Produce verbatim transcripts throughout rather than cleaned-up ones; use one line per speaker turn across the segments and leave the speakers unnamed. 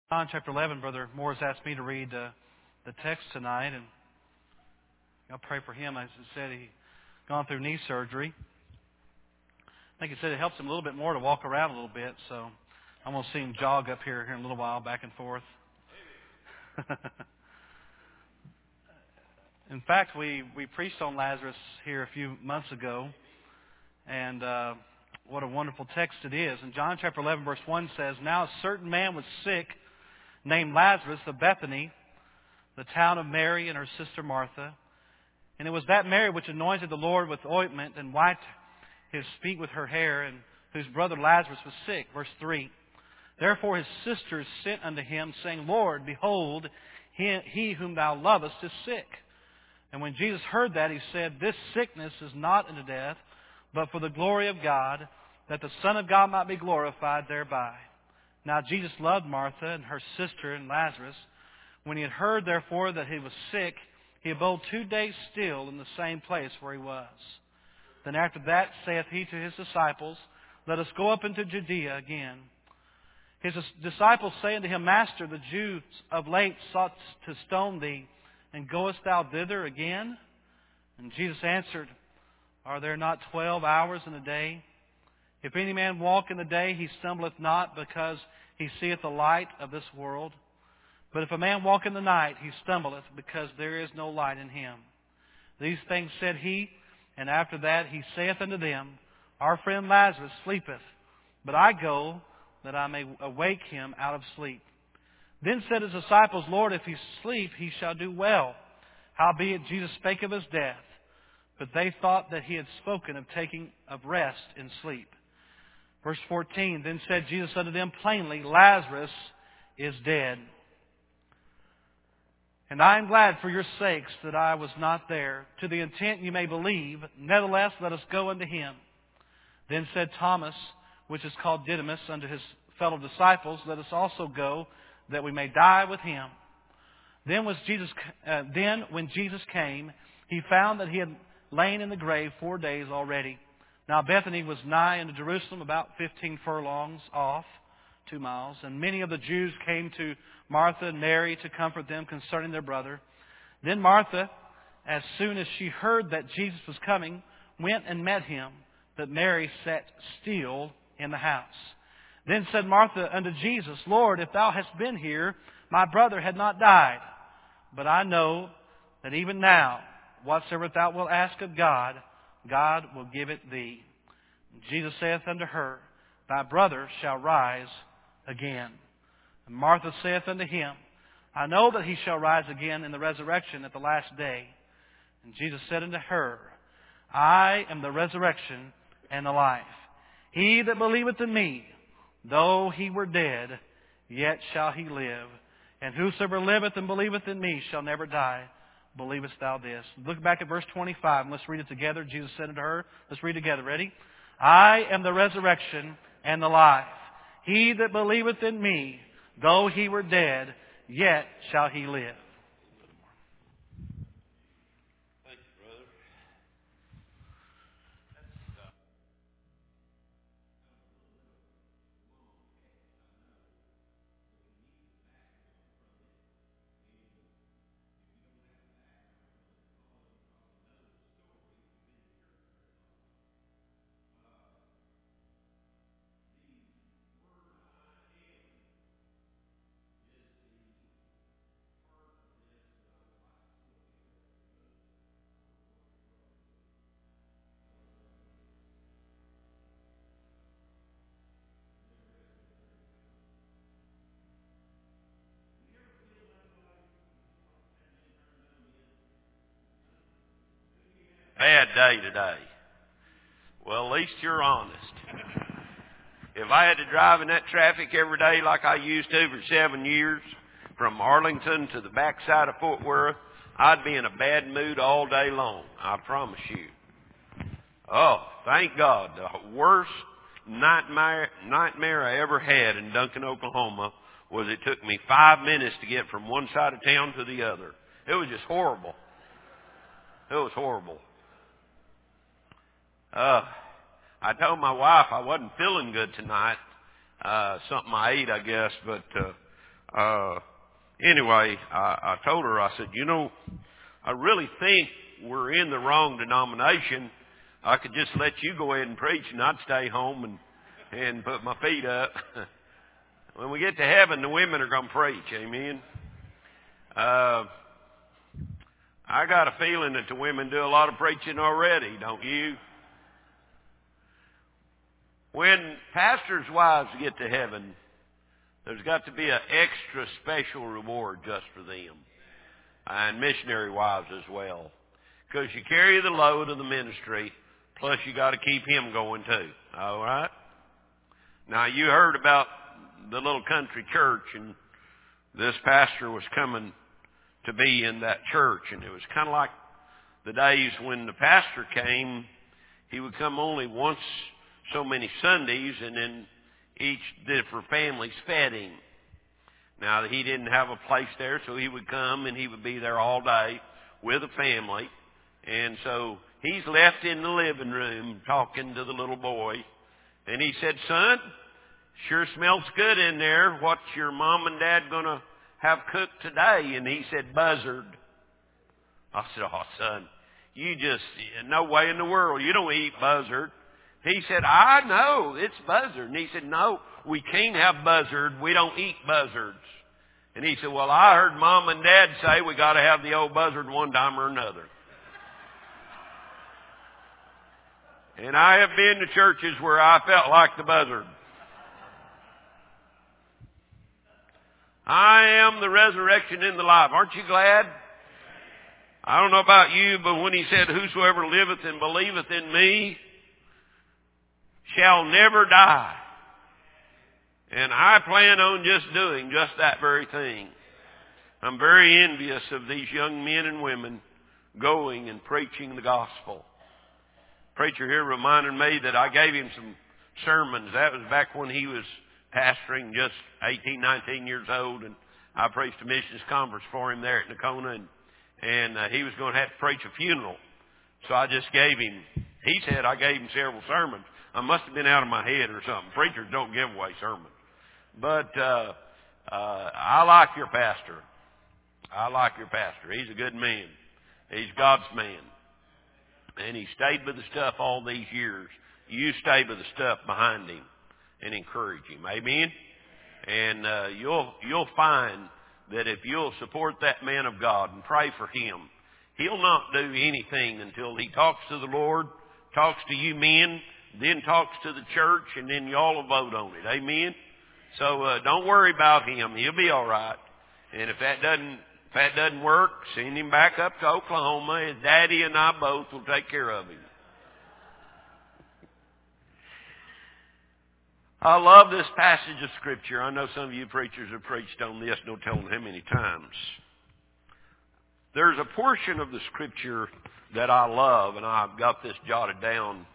John chapter eleven, Brother Morris asked me to read uh, the text tonight, and I'll pray for him. As I said, he's gone through knee surgery. I think he said it helps him a little bit more to walk around a little bit, so I'm going to see him jog up here, here in a little while, back and forth. In fact, we, we preached on Lazarus here a few months ago, and uh, what a wonderful text it is. In John chapter eleven, verse one says, "Now a certain man was sick, named Lazarus of Bethany, the town of Mary and her sister Martha. And it was that Mary which anointed the Lord with ointment and wiped his feet with her hair, and whose brother Lazarus was sick." Verse three. "Therefore his sisters sent unto him, saying, Lord, behold, he, he whom thou lovest is sick. And when Jesus heard that, he said, This sickness is not unto death, but for the glory of God, that the Son of God might be glorified thereby. Now Jesus loved Martha and her sister and Lazarus. When he had heard, therefore, that he was sick, he abode two days still in the same place where he was. Then after that saith he to his disciples, Let us go up into Judea again. His disciples say unto him, Master, the Jews of late sought to stone thee, and goest thou thither again? And Jesus answered, Are there not twelve hours in a day? If any man walk in the day, he stumbleth not, because he seeth the light of this world. But if a man walk in the night, he stumbleth, because there is no light in him. These things said he, and after that he saith unto them, Our friend Lazarus sleepeth, but I go, that I may awake him out of sleep. Then said his disciples, Lord, if he sleep, he shall do well. Howbeit Jesus spake of his death, but they thought that he had spoken of taking of rest in sleep. Verse fourteen, Then said Jesus unto them plainly, Lazarus is dead. And I am glad for your sakes that I was not there, to the intent you may believe. Nevertheless, let us go unto him. Then said Thomas, which is called Didymus, unto his fellow disciples, Let us also go, that we may die with him. Then was Jesus. Uh, then, when Jesus came, he found that he had lain in the grave four days already. Now Bethany was nigh unto Jerusalem, about fifteen furlongs off, two miles. And many of the Jews came to Martha and Mary to comfort them concerning their brother. Then Martha, as soon as she heard that Jesus was coming, went and met him, but Mary sat still in the house. Then said Martha unto Jesus, Lord, if thou hadst been here, my brother had not died. But I know that even now, whatsoever thou wilt ask of God, God will give it thee. And Jesus saith unto her, Thy brother shall rise again. And Martha saith unto him, I know that he shall rise again in the resurrection at the last day. And Jesus said unto her, I am the resurrection and the life. He that believeth in me, though he were dead, yet shall he live. And whosoever liveth and believeth in me shall never die. Believest thou this? Look back at verse twenty-five and let's read it together. Jesus said unto her, let's read together. Ready? I am the resurrection and the life. He that believeth in me, though he were dead, yet shall he live.
Thank you, brother. Bad day today. Well, at least you're honest. If I had to drive in that traffic every day like I used to for seven years, from Arlington to the backside of Fort Worth, I'd be in a bad mood all day long. I promise you. Oh, thank God. The worst nightmare, nightmare I ever had in Duncan, Oklahoma was it took me five minutes to get from one side of town to the other. It was just horrible. It was horrible. Uh, I told my wife I wasn't feeling good tonight. Uh, something I ate, I guess, but uh, uh, anyway, I, I told her, I said, you know, I really think we're in the wrong denomination. I could just let you go ahead and preach, and I'd stay home and and put my feet up. When we get to heaven, the women are going to preach. Amen. Uh, I got a feeling that the women do a lot of preaching already, don't you? When pastors' wives get to heaven, there's got to be an extra special reward just for them. And missionary wives as well. Because you carry the load of the ministry, plus you got to keep him going too. All right? Now, you heard about the little country church, and this pastor was coming to be in that church, and it was kind of like the days when the pastor came. He would come only once so many Sundays, and then each different families fed him. Now, he didn't have a place there, so he would come and he would be there all day with a family. And so he's left in the living room talking to the little boy. And he said, son, sure smells good in there. What's your mom and dad going to have cooked today? And he said, buzzard. I said, oh, son, you just, no way in the world. You don't eat buzzard. He said, I know, it's buzzard. And he said, no, we can't have buzzard. We don't eat buzzards. And he said, well, I heard mom and dad say we got to have the old buzzard one time or another. And I have been to churches where I felt like the buzzard. I am the resurrection and the life. Aren't you glad? I don't know about you, but when he said, whosoever liveth and believeth in me shall never die. And I plan on just doing just that very thing. I'm very envious of these young men and women going and preaching the gospel. Preacher here reminded me that I gave him some sermons. That was back when he was pastoring, just eighteen, nineteen years old, and I preached a missions conference for him there at Nocona, and, and uh, he was going to have to preach a funeral. So I just gave him, he said I gave him several sermons. I must have been out of my head or something. Preachers don't give away sermons. But uh, uh, I like your pastor. I like your pastor. He's a good man. He's God's man. And he stayed with the stuff all these years. You stay with the stuff behind him and encourage him. Amen? And uh, you'll you'll find that if you'll support that man of God and pray for him, he'll not do anything until he talks to the Lord, talks to you men, then talks to the church, and then y'all will vote on it. Amen? So uh, don't worry about him. He'll be all right. And if that doesn't if that doesn't work, send him back up to Oklahoma. His daddy and I both will take care of him. I love this passage of Scripture. I know some of you preachers have preached on this, no telling how many times. There's a portion of the Scripture that I love, and I've got this jotted down.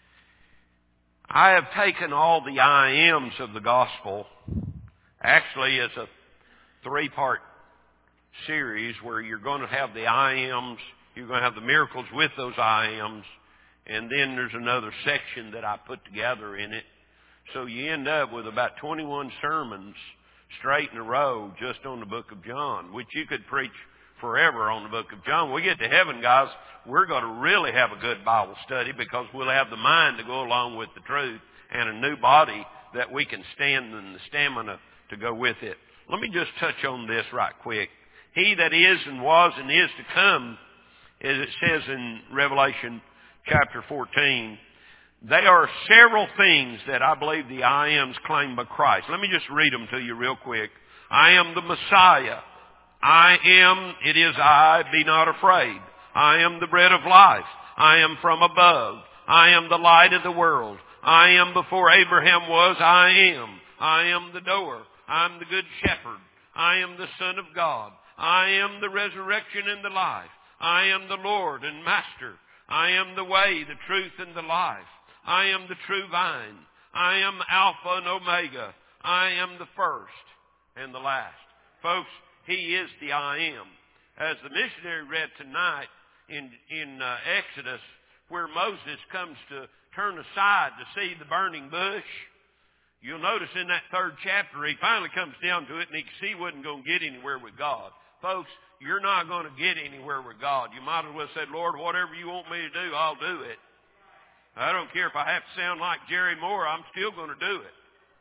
I have taken all the I ams of the gospel. Actually, it's a three-part series where you're going to have the I ams, you're going to have the miracles with those I ams, and then there's another section that I put together in it. So you end up with about twenty-one sermons straight in a row just on the book of John, which you could preach forever on the book of John. When we get to heaven, guys, we're going to really have a good Bible study because we'll have the mind to go along with the truth and a new body that we can stand and the stamina to go with it. Let me just touch on this right quick. He that is and was and is to come, as it says in Revelation chapter fourteen, they are several things that I believe the I ams claimed by Christ. Let me just read them to you real quick. I am the Messiah. I am, it is I, be not afraid. I am the bread of life. I am from above. I am the light of the world. I am before Abraham was, I am. I am the door. I am the good shepherd. I am the Son of God. I am the resurrection and the life. I am the Lord and Master. I am the way, the truth, and the life. I am the true vine. I am Alpha and Omega. I am the first and the last. Folks, He is the I am. As the missionary read tonight in, in uh, Exodus, where Moses comes to turn aside to see the burning bush, You'll notice in that third chapter, he finally comes down to it, and he could see he wasn't going to get anywhere with God. Folks, you're not going to get anywhere with God. You might as well say, Lord, whatever you want me to do, I'll do it. I don't care if I have to sound like Jerry Moore, I'm still going to do it.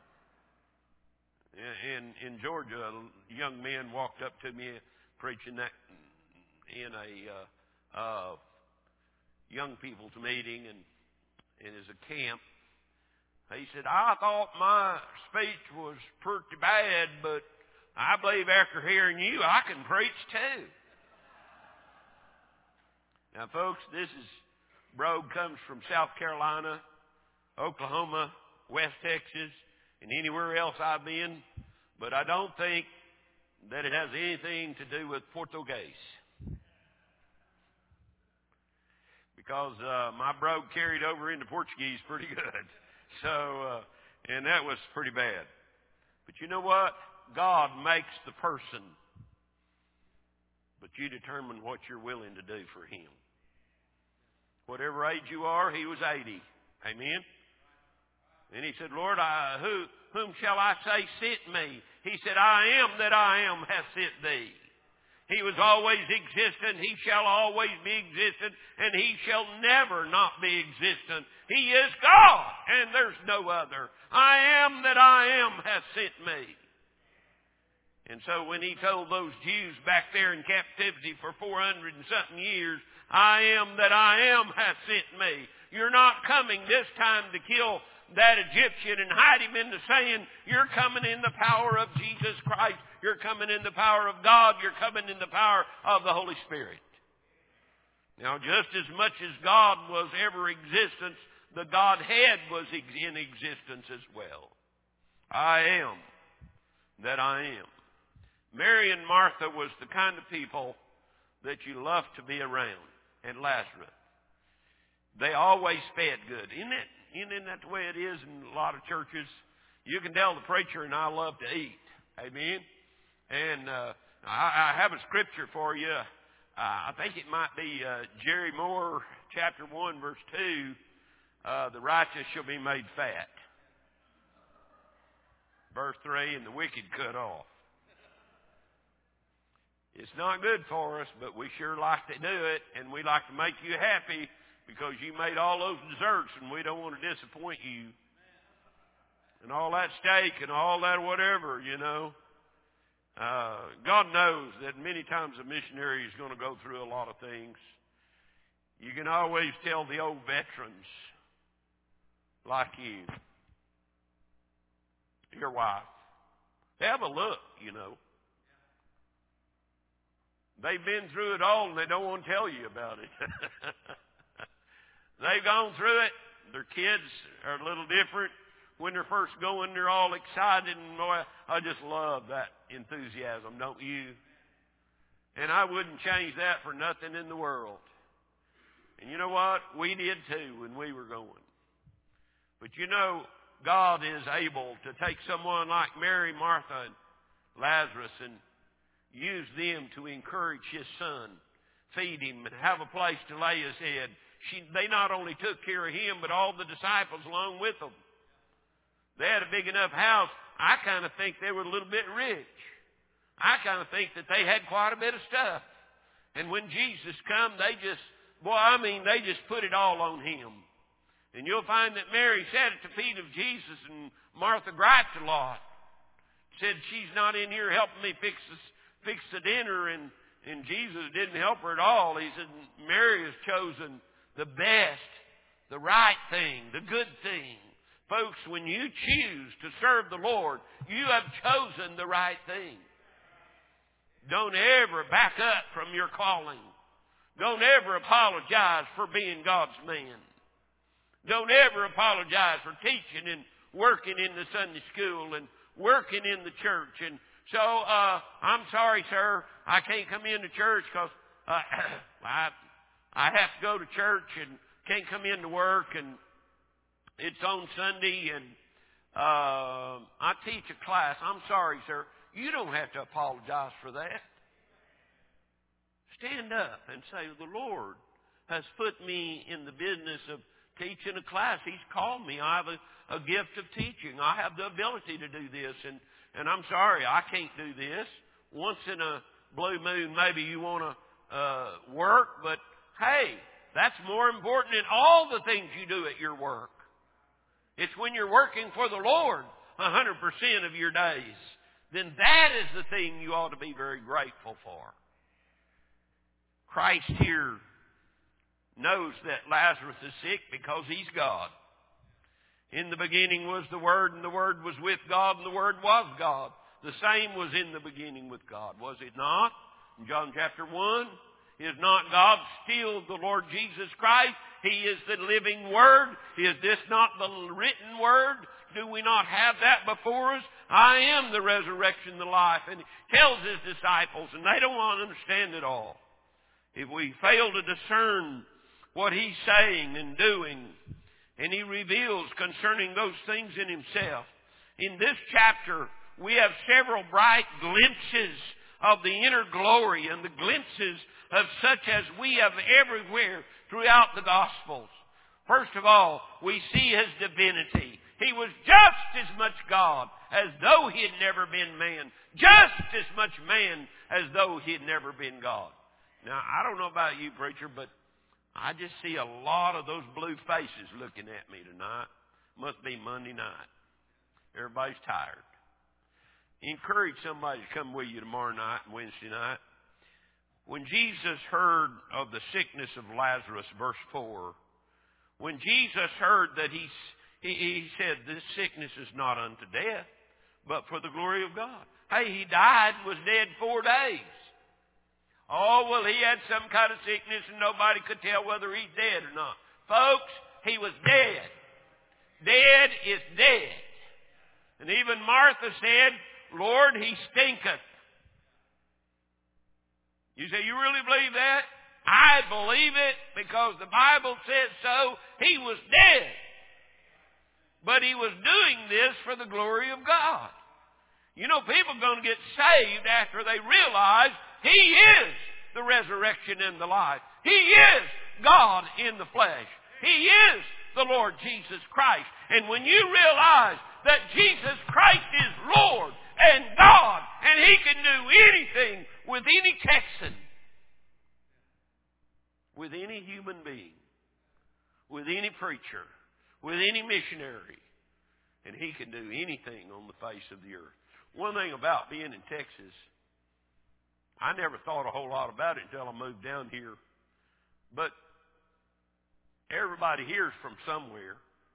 In, in Georgia, a young man walked up to me preaching that in a uh, uh, young people's meeting and, and as a camp. He said, I thought my speech was pretty bad, but I believe after hearing you, I can preach too. Now, folks, this is, brogue comes from South Carolina, Oklahoma, West Texas, and anywhere else I've been, but I don't think that it has anything to do with Portuguese. Because uh, my brogue carried over into Portuguese pretty good. So, uh, and that was pretty bad. But you know what? God makes the person, but you determine what you're willing to do for Him. Whatever age you are, He was eighty. Amen? And He said, Lord, I, who, whom shall I say sent me? He said, I am that I am hath sent thee. He was always existent. He shall always be existent. And He shall never not be existent. He is God, and there's no other. I am that I am hath sent me. And so when He told those Jews back there in captivity for four hundred and something years, I am that I am hath sent me. You're not coming this time to kill that Egyptian and hide him in the sand. You're coming in the power of Jesus Christ. You're coming in the power of God. You're coming in the power of the Holy Spirit. Now, just as much as God was ever existence, the Godhead was in existence as well. I am that I am. Mary and Martha was the kind of people that you love to be around. And Lazarus. They always fed good. Isn't it? Isn't that the way it is in a lot of churches? You can tell the preacher and I love to eat. Amen? And uh, I, I have a scripture for you. Uh, I think it might be uh, Jerry Moore, chapter one, verse two. Uh, the righteous shall be made fat. Verse three, and the wicked cut off. It's not good for us, but we sure like to do it, and we like to make you happy because you made all those desserts, and we don't want to disappoint you. And all that steak and all that whatever, you know. Uh, God knows that many times a missionary is going to go through a lot of things. You can always tell the old veterans, like you, your wife, have a look, you know. They've been through it all and they don't want to tell you about it. They've gone through it. Their kids are a little different. When they're first going, they're all excited. And boy, I just love that enthusiasm, don't you? And I wouldn't change that for nothing in the world. And you know what? We did too when we were going. But you know, God is able to take someone like Mary, Martha, and Lazarus and use them to encourage His son, feed him, and have a place to lay his head. She, they not only took care of him, but all the disciples along with them. They had a big enough house. I kind of think they were a little bit rich. I kind of think that they had quite a bit of stuff. And when Jesus come, they just, boy, I mean, they just put it all on Him. And you'll find that Mary sat at the feet of Jesus, and Martha griped a lot. Said, she's not in here helping me fix this. Fix the dinner, and, and Jesus didn't help her at all. He said, Mary has chosen the best, the right thing, the good thing. Folks, when you choose to serve the Lord, you have chosen the right thing. Don't ever back up from your calling. Don't ever apologize for being God's man. Don't ever apologize for teaching and working in the Sunday school and working in the church. And so, uh, I'm sorry, sir, I can't come into church because uh, I, I have to go to church and can't come into work, and it's on Sunday, and uh, I teach a class. I'm sorry, sir. You don't have to apologize for that. Stand up and say, the Lord has put me in the business of teaching a class. He's called me. I have a, a gift of teaching. I have the ability to do this. And, and I'm sorry, I can't do this. Once in a blue moon, maybe you want to uh, work, but hey, that's more important than all the things you do at your work. It's when you're working for the Lord one hundred percent of your days. Then that is the thing you ought to be very grateful for. Christ here knows that Lazarus is sick because He's God. In the beginning was the Word, and the Word was with God, and the Word was God. The same was in the beginning with God, was it not? In John chapter one, is not God still the Lord Jesus Christ? He is the living Word. Is this not the written Word? Do we not have that before us? I am the resurrection, the life. And He tells His disciples, and they don't want to understand it all. If we fail to discern what He's saying and doing, and He reveals concerning those things in Himself. In this chapter, we have several bright glimpses of the inner glory and the glimpses of such as we have everywhere throughout the Gospels. First of all, we see His divinity. He was just as much God as though He had never been man. Just as much man as though He had never been God. Now, I don't know about you, preacher, but I just see a lot of those blue faces looking at me tonight. Must be Monday night. Everybody's tired. Encourage somebody to come with you tomorrow night and Wednesday night. When Jesus heard of the sickness of Lazarus, verse four, when Jesus heard that he, he, he said, this sickness is not unto death, but for the glory of God. Hey, he died, was dead four days. Oh, well, he had some kind of sickness and nobody could tell whether he's dead or not. Folks, he was dead. Dead is dead. And even Martha said, Lord, he stinketh. You say, you really believe that? I believe it because the Bible says so. He was dead. But he was doing this for the glory of God. You know, people are going to get saved after they realize He is the resurrection and the life. He is God in the flesh. He is the Lord Jesus Christ. And when you realize that Jesus Christ is Lord and God, and He can do anything with any Texan, with any human being, with any preacher, with any missionary, and He can do anything on the face of the earth. One thing about being in Texas, I never thought a whole lot about it until I moved down here. But everybody here is from somewhere.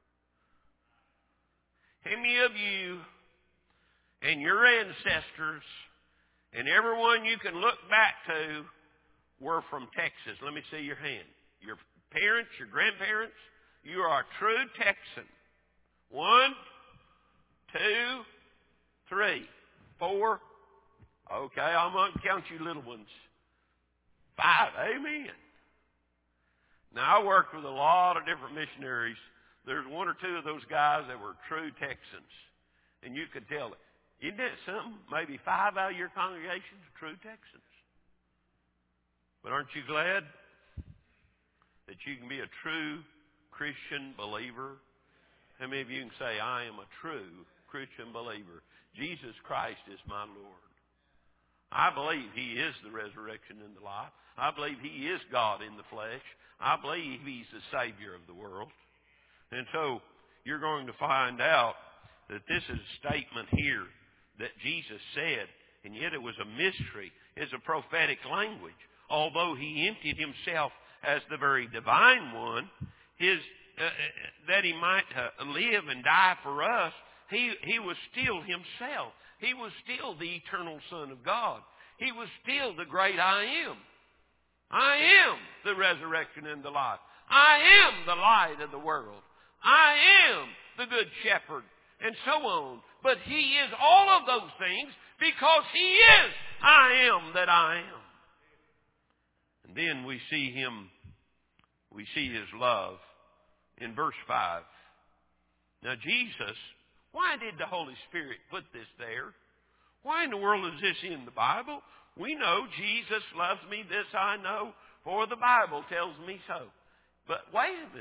How many of you and your ancestors and everyone you can look back to were from Texas? Let me see your hand. Your parents, your grandparents, you are a true Texan. One, two, three, four. Okay, I'm going to count you little ones. Five. Amen. Now, I worked with a lot of different missionaries. There's one or two of those guys that were true Texans. And you could tell it. Isn't that something? Maybe five out of your congregation are true Texans. But aren't you glad that you can be a true Christian believer? How many of you can say, I am a true Christian believer? Jesus Christ is my Lord. I believe He is the resurrection and the life. I believe He is God in the flesh. I believe He's the Savior of the world. And so you're going to find out that this is a statement here that Jesus said, and yet it was a mystery. It's a prophetic language. Although He emptied Himself as the very divine one, his uh, that He might uh, live and die for us, He, he was still Himself. He was still the eternal Son of God. He was still the great I am. I am the resurrection and the life. I am the light of the world. I am the good shepherd, and so on. But He is all of those things because He is I am that I am. And then we see Him, we see His love in verse five. Now Jesus, why did the Holy Spirit put this there? Why in the world is this in the Bible? We know Jesus loves me, this I know, for the Bible tells me so. But wait a minute.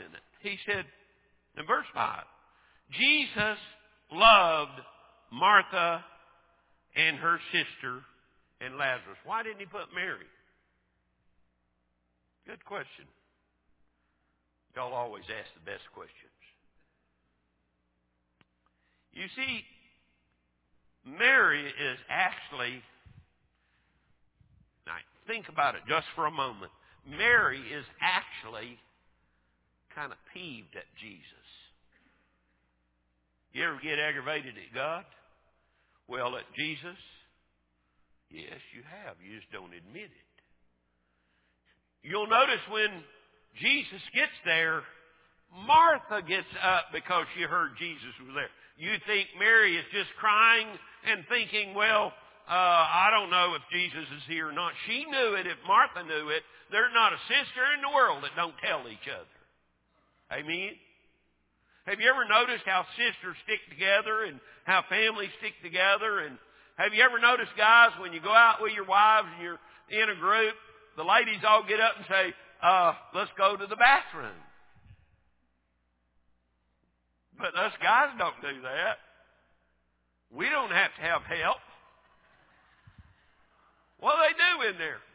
He said, in verse five, Jesus loved Martha and her sister and Lazarus. Why didn't he put Mary? Good question. Y'all always ask the best questions. You see, Mary is actually, now think about it just for a moment. Mary is actually kind of peeved at Jesus. You ever get aggravated at God? Well, at Jesus? Yes, you have. You just don't admit it. You'll notice when Jesus gets there, Martha gets up because she heard Jesus was there. You think Mary is just crying and thinking, well, uh, I don't know if Jesus is here or not. She knew it. If Martha knew it, there's not a sister in the world that don't tell each other. Amen? Have you ever noticed how sisters stick together and how families stick together? And have you ever noticed, guys, when you go out with your wives and you're in a group, the ladies all get up and say, uh, let's go to the bathroom. But us guys don't do that. We don't have to have help. What do they do in there?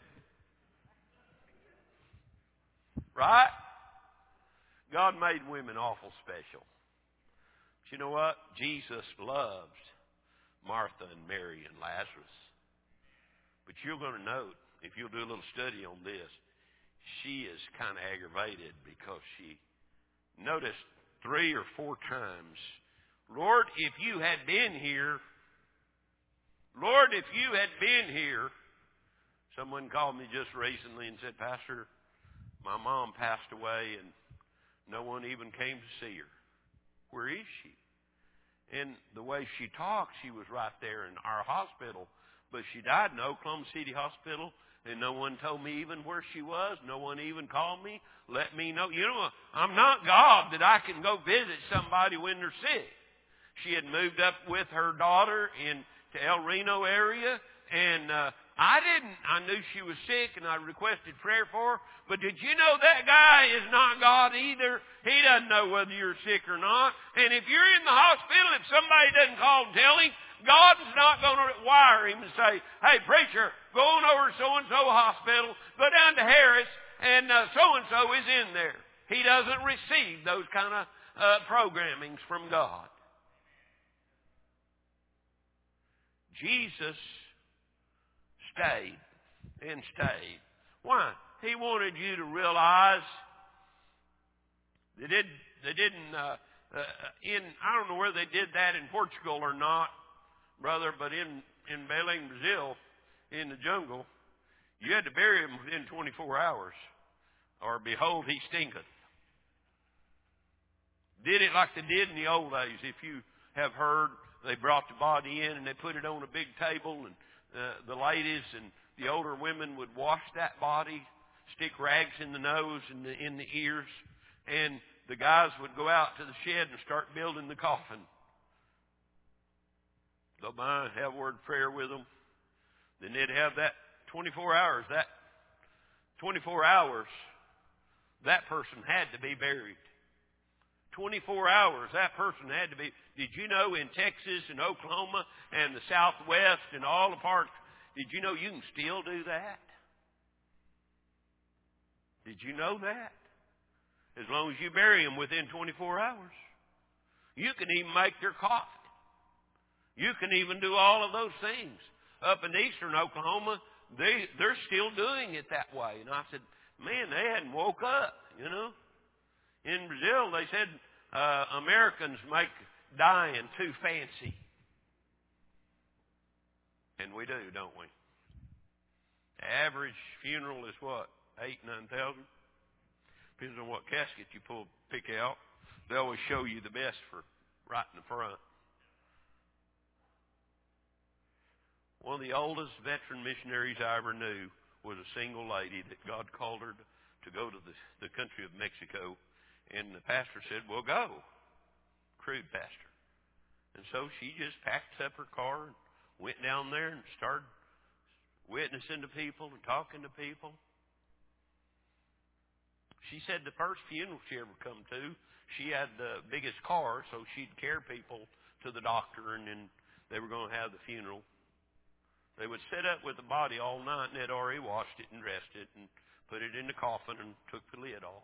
Right? God made women awful special. But you know what? Jesus loves Martha and Mary and Lazarus. But you're going to note, if you'll do a little study on this, she is kind of aggravated because she noticed three or four times, Lord, if you had been here, Lord, if you had been here. Someone called me just recently and said, Pastor, my mom passed away and no one even came to see her. Where is she? And the way she talked, she was right there in our hospital. But she died in Oklahoma City Hospital, and no one told me even where she was. No one even called me, let me know. You know, I'm not God that I can go visit somebody when they're sick. She had moved up with her daughter in to El Reno area, and uh, I didn't. I knew she was sick, and I requested prayer for her. But did you know that guy is not God either? He doesn't know whether you're sick or not. And if you're in the hospital, if somebody doesn't call and tell him, God's not going to wire him and say, hey, preacher, go on over to so-and-so hospital, go down to Harris, and uh, so-and-so is in there. He doesn't receive those kind of uh, programmings from God. Jesus stayed and stayed. Why? He wanted you to realize they, did, they didn't, uh, uh, in, I don't know whether they did that in Portugal or not, brother, but in, in Belém, Brazil, in the jungle, you had to bury him within twenty-four hours, or behold, he stinketh. Did it like they did in the old days. If you have heard, they brought the body in and they put it on a big table, and uh, the ladies and the older women would wash that body, stick rags in the nose and the, in the ears, and the guys would go out to the shed and start building the coffin. Go by, have a word of prayer with them. Then they'd have that twenty-four hours. That twenty-four hours, that person had to be buried. twenty-four hours, that person had to be. Did you know in Texas and Oklahoma and the Southwest and all the parts, did you know you can still do that? Did you know that? As long as you bury them within twenty-four hours. You can even make their coffin. You can even do all of those things. Up in eastern Oklahoma, they, they're still doing it that way. And I said, man, they hadn't woke up, you know. In Brazil, they said uh, Americans make dying too fancy. And we do, don't we? The average funeral is what? Eight, nine thousand? Depends on what casket you pull, pick out. They always show you the best for right in the front. One of the oldest veteran missionaries I ever knew was a single lady that God called her to, to go to the, the country of Mexico. And the pastor said, well, go. Crude pastor. And so she just packed up her car and went down there and started witnessing to people and talking to people. She said the first funeral she ever come to, she had the biggest car, so she'd carry people to the doctor, and then they were going to have the funeral. They would sit up with the body all night, and they'd already washed it and dressed it and put it in the coffin and took the lid off.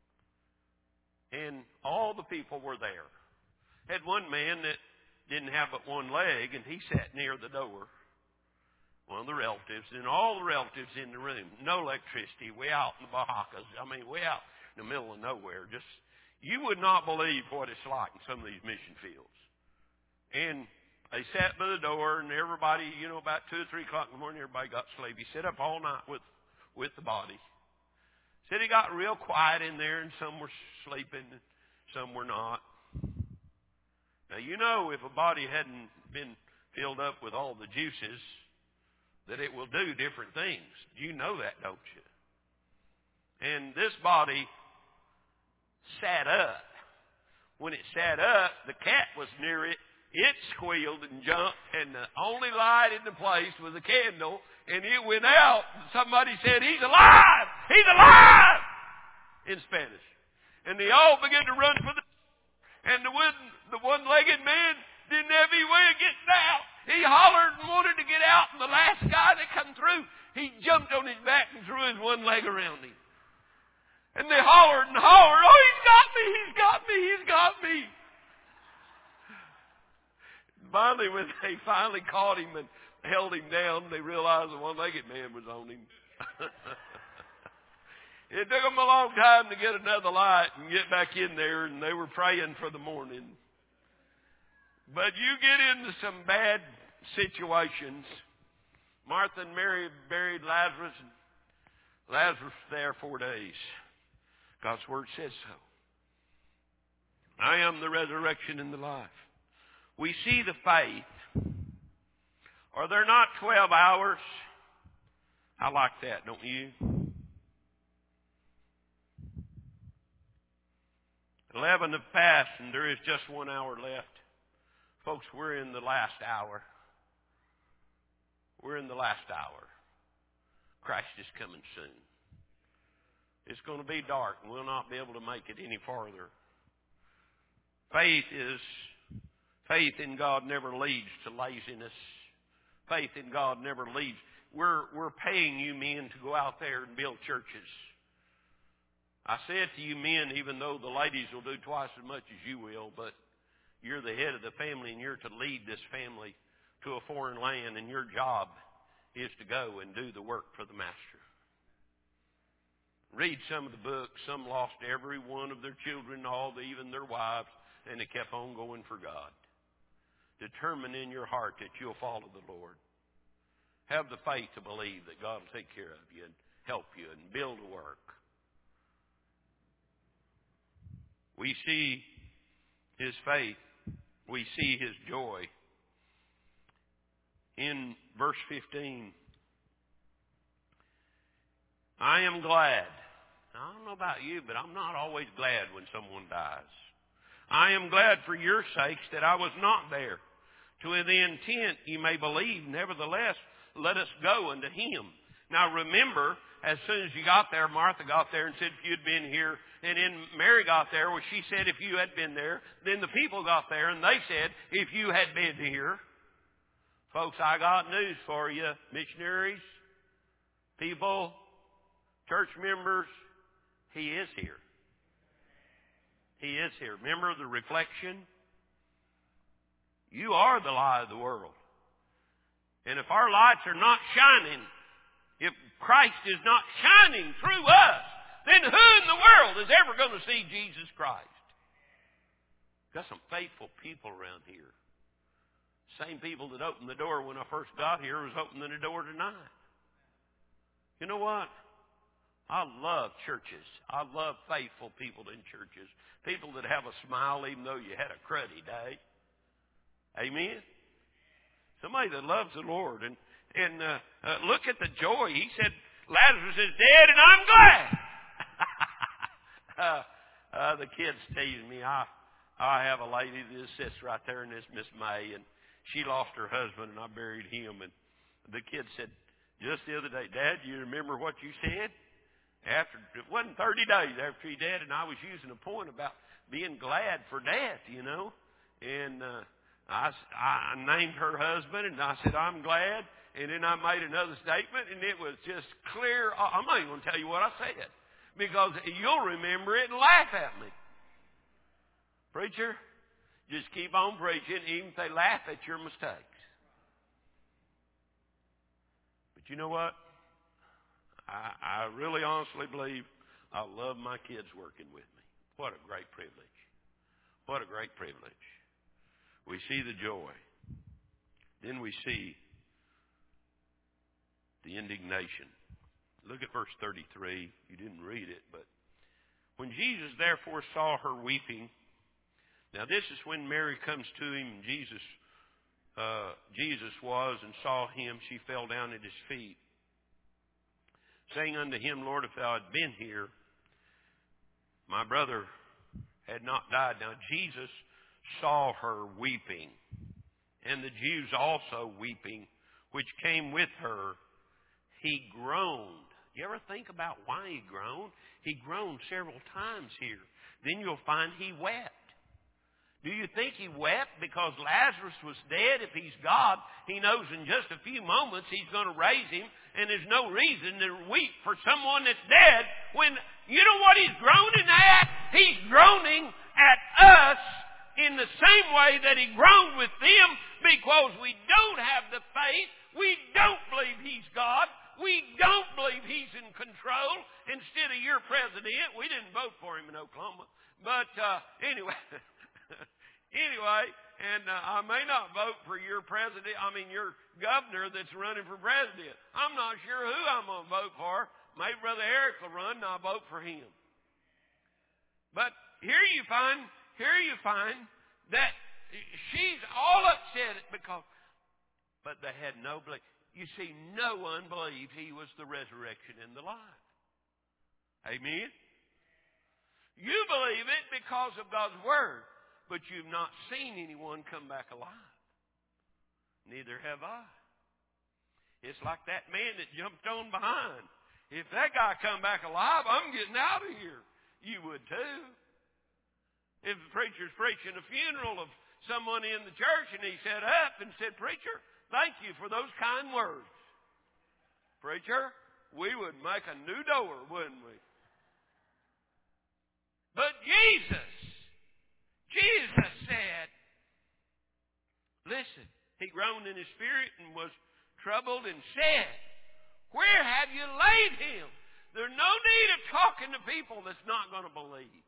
And all the people were there. Had one man that didn't have but one leg, and he sat near the door, one of the relatives, and all the relatives in the room. No electricity, way out in the Bahamas. I mean, way out in the middle of nowhere. Just, you would not believe what it's like in some of these mission fields. And they sat by the door, and everybody, you know, about two or three o'clock in the morning, everybody got sleepy. He sat up all night with, with the body. Said he got real quiet in there, and some were sleeping, and some were not. Now, you know, if a body hadn't been filled up with all the juices, that it will do different things. You know that, don't you? And this body sat up. When it sat up, the cat was near it. It squealed and jumped, and the only light in the place was a candle, and it went out, and somebody said, "He's alive! He's alive!" in Spanish. And they all began to run for the... And the one, the one-legged man didn't have any way of getting out. He hollered and wanted to get out, and the last guy that come through, he jumped on his back and threw his one leg around him. And they hollered and hollered, "Oh, he's got me! He's got me! He's got me!" Finally, when they finally caught him and held him down, they realized the one-legged man was on him. It took them a long time to get another light and get back in there, and they were praying for the morning. But you get into some bad situations. Martha and Mary buried Lazarus, and Lazarus was there four days. God's Word says so. I am the resurrection and the life. We see the faith. Are there not twelve hours? I like that, don't you? Eleven have passed, and there is just one hour left. Folks, we're in the last hour. We're in the last hour. Christ is coming soon. It's going to be dark, and we'll not be able to make it any farther. Faith is... Faith in God never leads to laziness. Faith in God never leads. We're, we're paying you men to go out there and build churches. I said to you men, even though the ladies will do twice as much as you will, but you're the head of the family and you're to lead this family to a foreign land, and your job is to go and do the work for the Master. Read some of the books. Some lost every one of their children, all the, even their wives, and they kept on going for God. Determine in your heart that you'll follow the Lord. Have the faith to believe that God will take care of you and help you and build a work. We see his faith. We see his joy. In verse fifteen, I am glad. Now, I don't know about you, but I'm not always glad when someone dies. I am glad for your sakes that I was not there. To the intent you may believe, nevertheless, let us go unto him. Now remember, as soon as you got there, Martha got there and said, if you'd been here. And then Mary got there, well, she said, if you had been there. Then the people got there, and they said, if you had been here. Folks, I got news for you. Missionaries, people, church members, he is here. He is here. Remember the reflection? You are the light of the world. And if our lights are not shining, if Christ is not shining through us, then who in the world is ever going to see Jesus Christ? Got some faithful people around here. Same people that opened the door when I first got here was opening the door tonight. You know what? I love churches. I love faithful people in churches. People that have a smile even though you had a cruddy day. Amen? Somebody that loves the Lord. And, and uh, uh, look at the joy. He said, Lazarus is dead and I'm glad. uh, uh, the kids tease me. I, I have a lady that sits right there, and this Miss May, and she lost her husband and I buried him. And the kid said, just the other day, Dad, do you remember what you said? After it wasn't thirty days after he died, and I was using a point about being glad for death, you know. And uh, I, I named her husband, and I said, I'm glad. And then I made another statement, and it was just clear. I'm not even going to tell you what I said, because you'll remember it and laugh at me. Preacher, just keep on preaching, even if they laugh at your mistakes. But you know what? I, I really honestly believe I love my kids working with me. What a great privilege. What a great privilege. We see the joy. Then we see the indignation. Look at verse thirty-three. You didn't read it, but when Jesus therefore saw her weeping, now this is when Mary comes to him, and Jesus, uh, Jesus was, and saw him. She fell down at his feet, saying unto him, Lord, if thou had been here, my brother had not died. Now Jesus saw her weeping, and the Jews also weeping, which came with her. He groaned. You ever think about why he groaned? He groaned several times here. Then you'll find he wept. Do you think he wept because Lazarus was dead? If he's God, he knows in just a few moments he's going to raise him, and there's no reason to weep for someone that's dead when, you know what he's groaning at? He's groaning at us in the same way that he groaned with them, because we don't have the faith. We don't believe he's God. We don't believe he's in control. Instead of your president, we didn't vote for him in Oklahoma. But uh, anyway... Anyway, and uh, I may not vote for your president, I mean your governor that's running for president. I'm not sure who I'm going to vote for. Maybe Brother Eric will run and I'll vote for him. But here you find, here you find that she's all upset because, but they had no belief. You see, no one believed he was the resurrection and the life. Amen? You believe it because of God's Word. But you've not seen anyone come back alive. Neither have I. It's like that man that jumped on behind. If that guy come back alive, I'm getting out of here. You would too. If the preacher's preaching a funeral of someone in the church and he sat up and said, Preacher, thank you for those kind words. Preacher, we would make a new door, wouldn't we? But Jesus, Jesus said, listen, he groaned in his spirit and was troubled and said, where have you laid him? There's no need of talking to people that's not going to believe.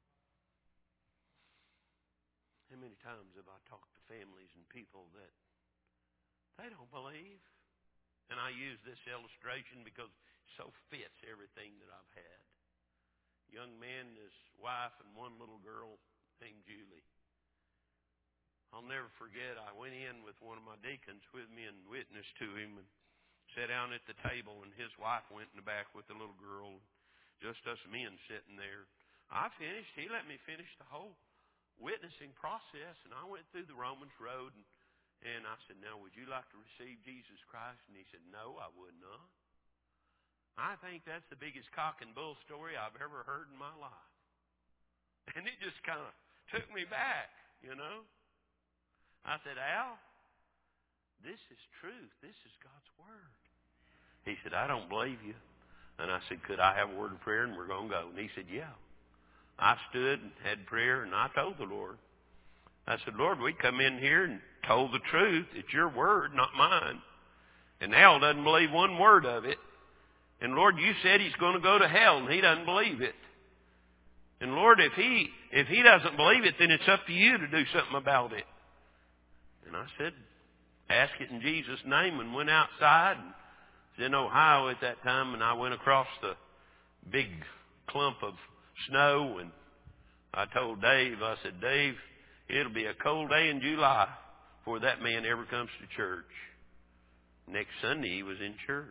How many times have I talked to families and people that they don't believe? And I use this illustration because it so fits everything that I've had. A young man and his wife and one little girl named Julie. I'll never forget, I went in with one of my deacons with me and witnessed to him and sat down at the table, and his wife went in the back with the little girl, just us men sitting there. I finished. He let me finish the whole witnessing process, and I went through the Romans Road, and, and I said, now, would you like to receive Jesus Christ? And he said, no, I would not. I think that's the biggest cock and bull story I've ever heard in my life. And it just kind of took me back, you know. I said, Al, this is truth. This is God's Word. He said, I don't believe you. And I said, could I have a word of prayer and we're going to go? And he said, yeah. I stood and had prayer and I told the Lord. I said, Lord, we come in here and told the truth. It's your word, not mine. And Al doesn't believe one word of it. And Lord, you said he's going to go to hell and he doesn't believe it. And Lord, if he if he doesn't believe it, then it's up to you to do something about it. And I said, ask it in Jesus' name, and went outside. And was in Ohio at that time, and I went across the big clump of snow, and I told Dave, I said, Dave, it'll be a cold day in July before that man ever comes to church. Next Sunday, he was in church.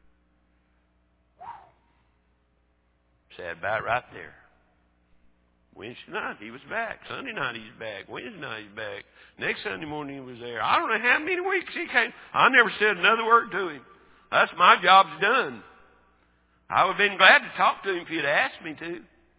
Sat about right there. Wednesday night, he was back. Sunday night, he's back. Wednesday night, he's back. Next Sunday morning, he was there. I don't know how many weeks he came. I never said another word to him. That's my job's done. I would have been glad to talk to him if you'd asked me to.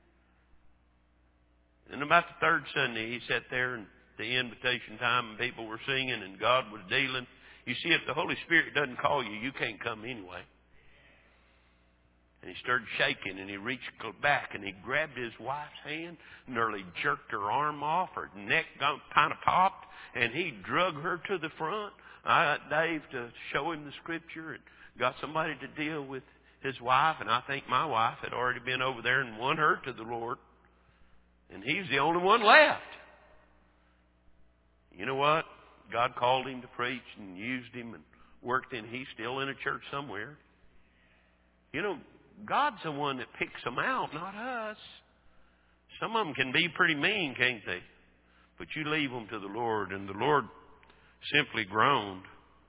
And about the third Sunday, he sat there and the invitation time and people were singing and God was dealing. You see, if the Holy Spirit doesn't call you, you can't come anyway. And he started shaking and he reached back and he grabbed his wife's hand, nearly jerked her arm off, her neck kind of popped, and he drug her to the front. I got Dave to show him the scripture and got somebody to deal with his wife, and I think my wife had already been over there and won her to the Lord. And he's the only one left. You know what? God called him to preach and used him and worked in. He's still in a church somewhere. You know, God's the one that picks them out, not us. Some of them can be pretty mean, can't they? But you leave them to the Lord, and the Lord simply groaned.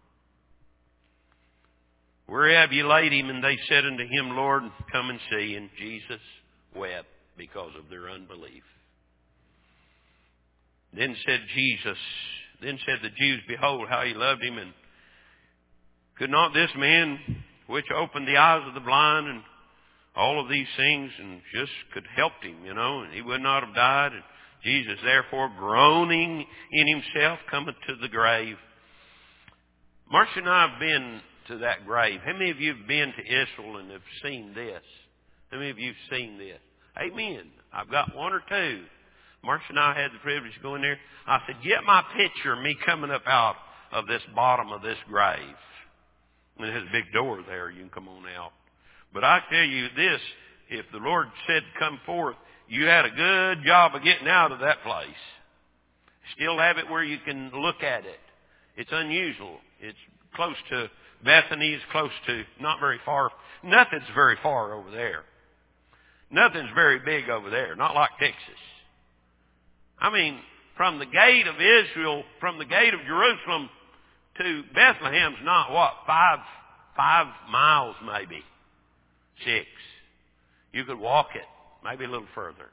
Where have you laid him? And they said unto him, Lord, come and see. And Jesus wept because of their unbelief. Then said Jesus, then said the Jews, behold, how he loved him. And could not this man, which opened the eyes of the blind and all of these things, and just could help him, you know, and he would not have died. And Jesus, therefore, groaning in himself, cometh to the grave. Marcia and I have been to that grave. How many of you have been to Israel and have seen this? How many of you have seen this? Amen. I've got one or two. Marcia and I had the privilege of going there. I said, get my picture of me coming up out of this bottom of this grave. And it has a big door there. You can come on out. But I tell you this, if the Lord said come forth, you had a good job of getting out of that place. Still have it where you can look at it. It's unusual. It's close to Bethany. It's close to, not very far. Nothing's very far over there. Nothing's very big over there. Not like Texas. I mean, from the gate of Israel, from the gate of Jerusalem to Bethlehem's not what, five, five miles maybe. Six. You could walk it, maybe a little further.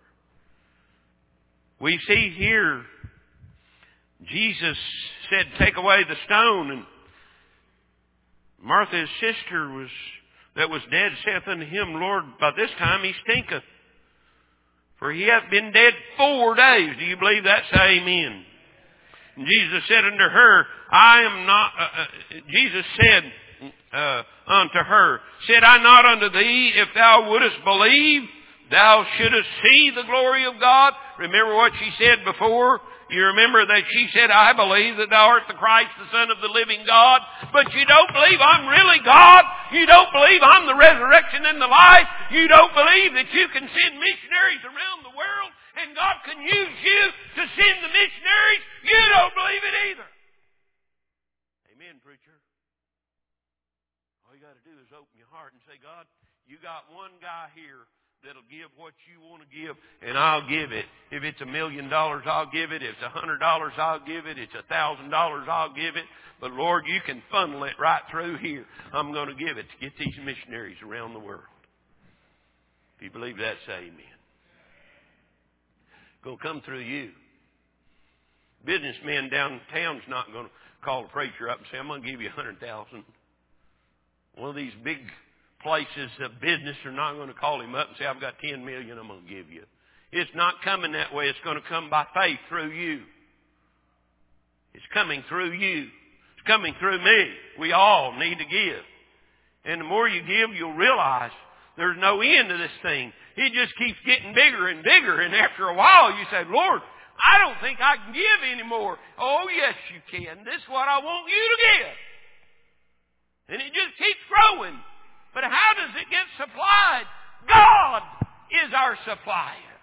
We see here, Jesus said, take away the stone. And Martha, his sister, was that was dead, saith unto him, Lord, by this time he stinketh. For he hath been dead four days. Do you believe that? Say amen. And Jesus said unto her, I am not, uh, uh, Jesus said uh, unto her, said I not unto thee, if thou wouldest believe, thou shouldest see the glory of God? Remember what she said before? You remember that she said, I believe that thou art the Christ, the Son of the living God. But you don't believe I'm really God. You don't believe I'm the resurrection and the life. You don't believe that you can send missionaries around the world and God can use you to send the missionaries. You don't believe it either. Amen, preacher. All you got to do is open your heart and say, God, you got one guy here that'll give what you want to give, and I'll give it. If it's a million dollars, I'll give it. If it's a hundred dollars, I'll give it. If it's a thousand dollars, I'll give it. But Lord, you can funnel it right through here. I'm going to give it to get these missionaries around the world. If you believe that, say amen. It's going to come through you. Businessman downtown's not going to call the preacher up and say, I'm going to give you a hundred thousand. One of these big places of business are not going to call him up and say, I've got ten million I'm going to give you. It's not coming that way. It's going to come by faith through you. It's coming through you. It's coming through me. We all need to give. And the more you give, you'll realize there's no end to this thing. It just keeps getting bigger and bigger. And after a while, you say, Lord, I don't think I can give anymore. Oh, yes, you can. This is what I want you to give. And it just keeps growing. But how does it get supplied? God is our supplier.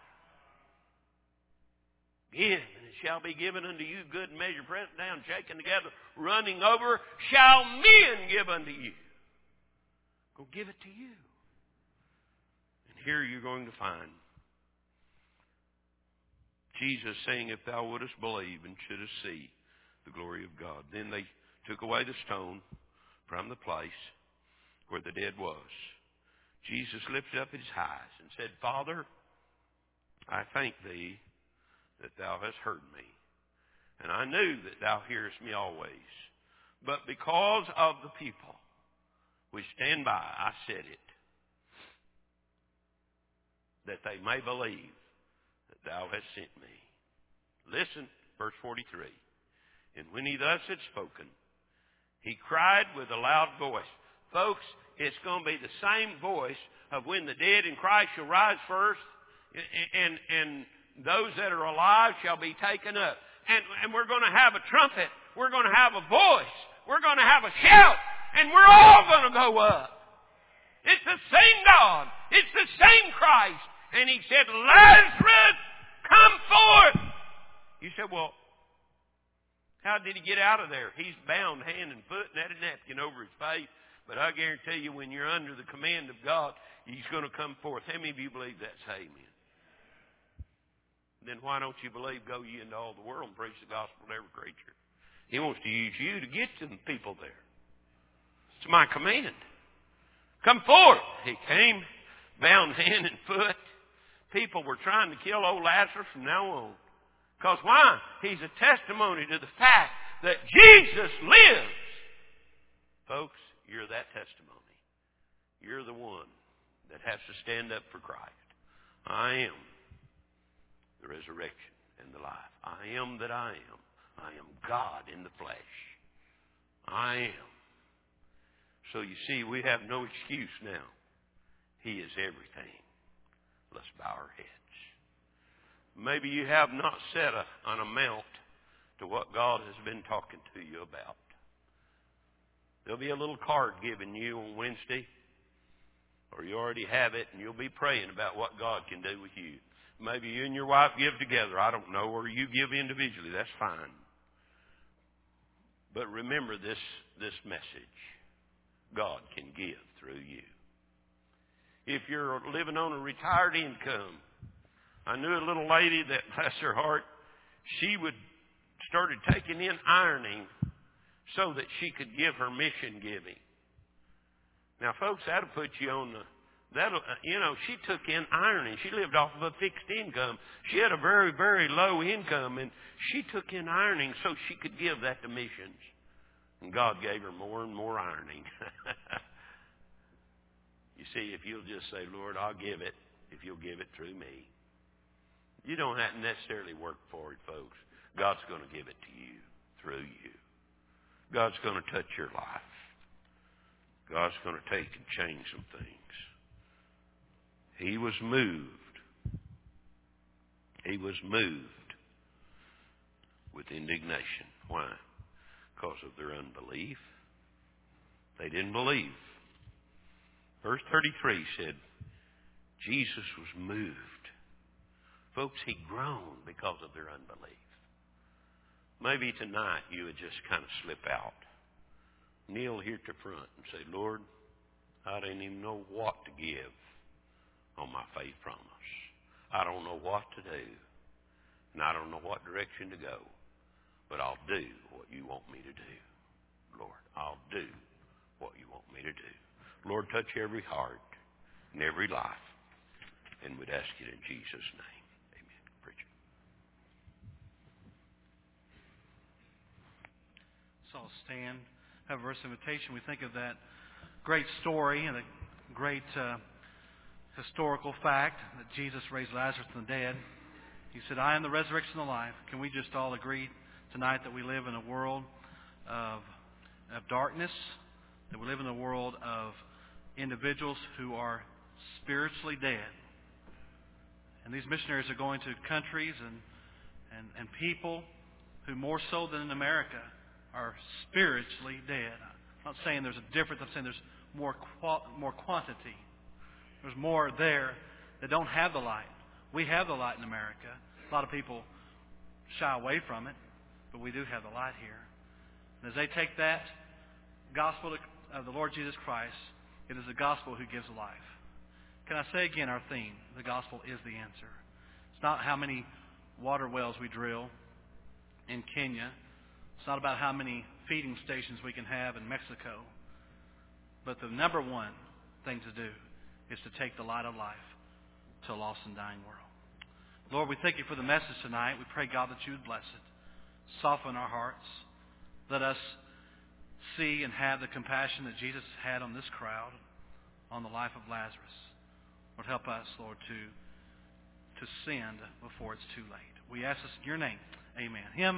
Give, and it shall be given unto you, good measure, pressed down, shaken together, running over, shall men give unto you. Go give it to you. And here you're going to find Jesus saying, if thou wouldest believe and shouldest see the glory of God. Then they took away the stone from the place where the dead was. Jesus lifted up his eyes and said, Father, I thank thee that thou hast heard me. And I knew that thou hearest me always. But because of the people which stand by, I said it, that they may believe that thou hast sent me. Listen, verse forty-three. And when he thus had spoken, he cried with a loud voice. Folks, it's going to be the same voice of when the dead in Christ shall rise first, and, and, and those that are alive shall be taken up. And, and we're going to have a trumpet. We're going to have a voice. We're going to have a shout. And we're all going to go up. It's the same God. It's the same Christ. And he said, Lazarus, come forth. You said, well, how did he get out of there? He's bound hand and foot and had a napkin over his face. But I guarantee you, when you're under the command of God, he's going to come forth. How many of you believe that? Say amen. Then why don't you believe, go ye into all the world and preach the gospel to every creature? He wants to use you to get to the people there. It's my command. Come forth. He came, bound hand and foot. People were trying to kill old Lazarus from now on. Because why? He's a testimony to the fact that Jesus lives. Folks, you're that testimony. You're the one that has to stand up for Christ. I am the resurrection and the life. I am that I am. I am God in the flesh. I am. So you see, we have no excuse now. He is everything. Let's bow our heads. Maybe you have not set a, an amount to what God has been talking to you about. There'll be a little card given you on Wednesday, or you already have it, and you'll be praying about what God can do with you. Maybe you and your wife give together, I don't know, or you give individually. That's fine. But remember this, this message. God can give through you. If you're living on a retired income, I knew a little lady that, bless her heart, she would started taking in ironing so that she could give her mission giving. Now, folks, that'll put you on the, that'll, you know, she took in ironing. She lived off of a fixed income. She had a very, very low income, and she took in ironing so she could give that to missions. And God gave her more and more ironing. You see, if you'll just say, Lord, I'll give it, if you'll give it through me. You don't have to necessarily work for it, folks. God's going to give it to you, through you. God's going to touch your life. God's going to take and change some things. He was moved. He was moved with indignation. Why? Because of their unbelief. They didn't believe. Verse thirty-three said, Jesus was moved. Folks, he groaned because of their unbelief. Maybe tonight you would just kind of slip out. Kneel here to front and say, Lord, I didn't even know what to give on my faith promise. I don't know what to do. And I don't know what direction to go. But I'll do what you want me to do. Lord, I'll do what you want me to do. Lord, touch every heart and every life. And we'd ask it in Jesus' name. Amen. Preacher.
So I'll stand. Have a verse of invitation. We think of that great story and a great uh, historical fact that Jesus raised Lazarus from the dead. He said, I am the resurrection and the life. Can we just all agree tonight that we live in a world of, of darkness, that we live in a world of individuals who are spiritually dead? And these missionaries are going to countries and, and, and people who more so than in America are spiritually dead. I'm not saying there's a difference. I'm saying there's more qual- more quantity. There's more there that don't have the light. We have the light in America. A lot of people shy away from it, but we do have the light here. And as they take that gospel of the Lord Jesus Christ, it is the gospel who gives life. Can I say again our theme? The gospel is the answer. It's not how many water wells we drill in Kenya. It's not about how many feeding stations we can have in Mexico. But the number one thing to do is to take the light of life to a lost and dying world. Lord, we thank you for the message tonight. We pray, God, that you would bless it. Soften our hearts. Let us see and have the compassion that Jesus had on this crowd, on the life of Lazarus. Lord, help us, Lord, to to send before it's too late. We ask this in your name. Amen. Hymn